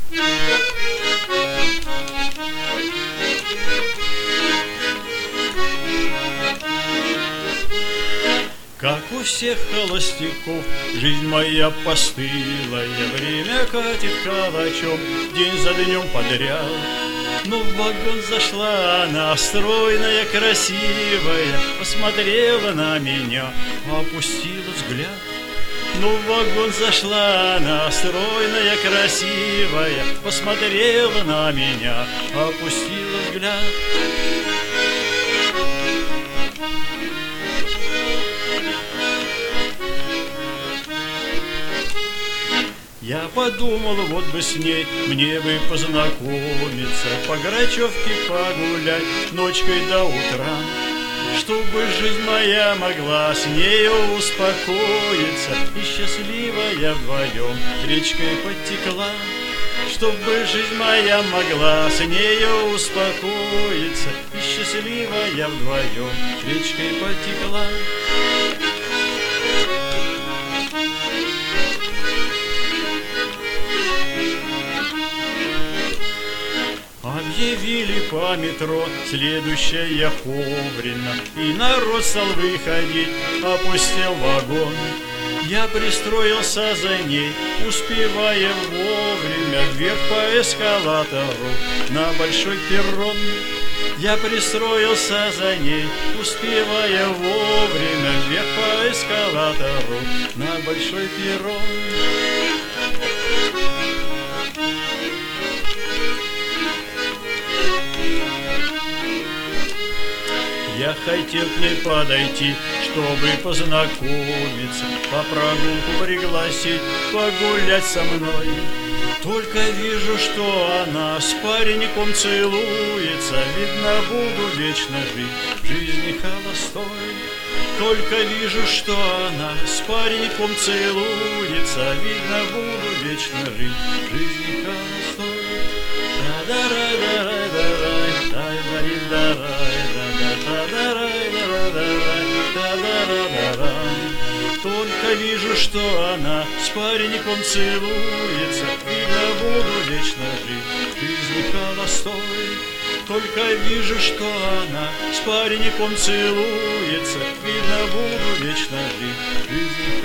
Как у всех холостяков, жизнь моя постылая, время катит калачом день за днем подряд. Но в вагон зашла она, стройная, красивая, посмотрела на меня, опустила взгляд. Но в вагон зашла она, стройная, красивая, посмотрела на меня, опустила взгляд. Я подумал, вот бы с ней мне бы познакомиться, по Грачевке погулять ночкой до утра, чтобы жизнь моя могла с нею успокоиться, и счастливая вдвоем речкой потекла. Чтобы жизнь моя могла с нею успокоиться, и счастливая вдвоем речкой потекла. Объявили по метро следующая Ховрина, и народ стал выходить, опустел вагон. Я пристроился за ней, успевая вовремя вверх по эскалатору на большой перрон. Я пристроился за ней, успевая вовремя вверх по эскалатору на большой перрон. Я хотел к ней подойти, чтобы познакомиться, по прогулку пригласить, погулять со мной. Только вижу, что она с пареньком целуется, видно, буду вечно жить в жизни холостой. Только вижу, что она с пареньком целуется, видно, буду вечно жить в жизни холостой. Только вижу, что она с пареньком целуется, видно, буду вечно жить в жизни холостой. Только вижу, что она с пареньком целуется, видно, буду вечно жить в жизни